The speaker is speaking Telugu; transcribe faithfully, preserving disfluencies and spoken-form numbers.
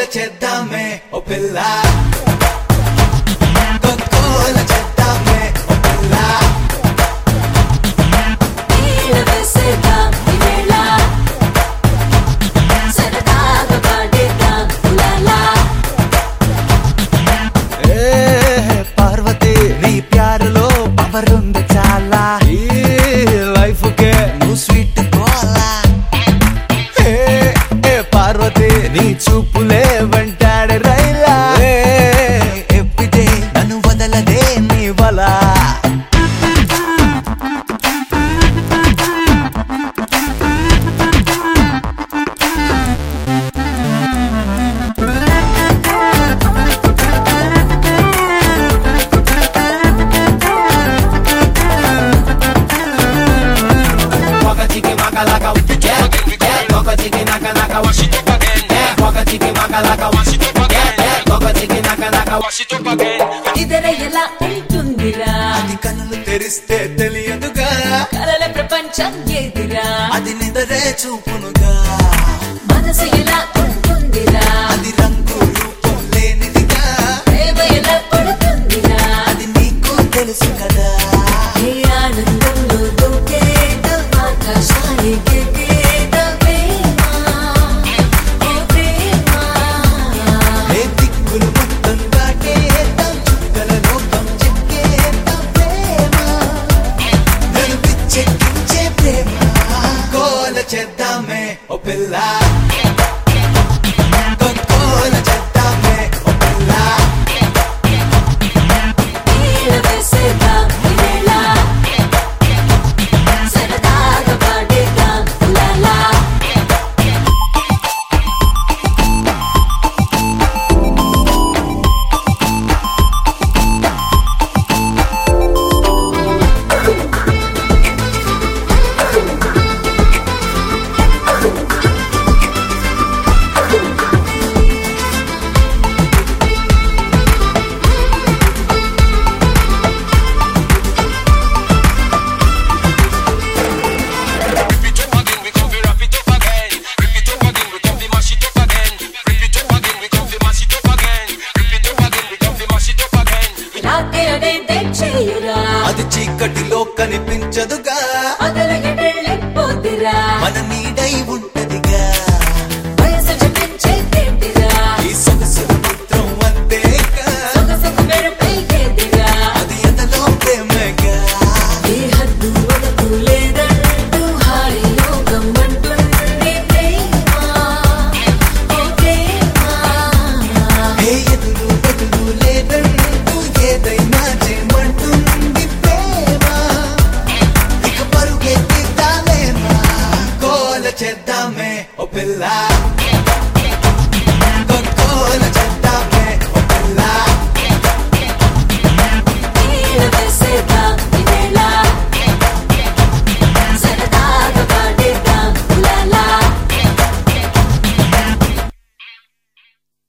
చేద్దామే ఓ పిల్ల గోల చేద్దామే ఓ పిల్ల నీల వేసేద్దాం ఈ వేళ సరదాగా పాడేద్దాం ఉలాలా ఏ పార్వతి నీ ప్యారులో పవర్ ఉంది చాలా ఈ లైఫ్ కే నువ్వు స్వీట్ కోలా ఏ పార్వతి నీ చూపులే వెంటాడే రైలా ఎప్పితే నన్ను వదలదే నీ వలా ఇదర ఎలా ఉంటుందిరా అది కన్నులు తెరిస్తే తెలియదుగా కలల ప్రపంచం ఏదిరా అది నిదరే చూపునుగా మనసు ఎలా ఉంటుందిరా అది రంగు రూపం లేనిదిగా ప్రేమ ఎలా పడుతుందిరా అది నీకు తెలుసు కదా ఏ ఆనందంలో దూకేద్దాం ఆకాశానికి ఎగేద్దాం ప్రేమ ఓ ప్రేమ ఏ దిక్కులు మొత్తం దాటేద్దాం చుక్కల లోకం చెక్కేద్దాం ప్రేమ నన్ను పిచ్చెక్కించే ప్రేమ గోల చేద్దామే ఓ పిల్ల గోల చేద్దామే ఓ పిల్ల నీల వేసేద్దాం ఈ వేళ సరదాగా పాడేద్దాం ఉలాలా నాకే అదేంటే చెయ్యురా అది చీకటిలో కనిపించదుగా అదలకి వెళ్ళిపోతురా మన నీడై ఉంటదిగా వయసు చెప్పించేదేంటిరా ఈ సొగసుల పుత్రం అంతేగా సొగసుకు మెరుపై ఏదిరా అది ఎదలో ప్రేమగా ఏ హద్దు వదకు లేదంటూ హాయి యోగం అంటుంది ప్రేమ ఓ ప్రేమ ఏ ఎదురు బదులు లేదంటూ ఏదైనా చేయమంటుంది ప్రేమ ఇక పరుగెత్తిద్దామేమా గోల చేద్దామే ఓ పిల్ల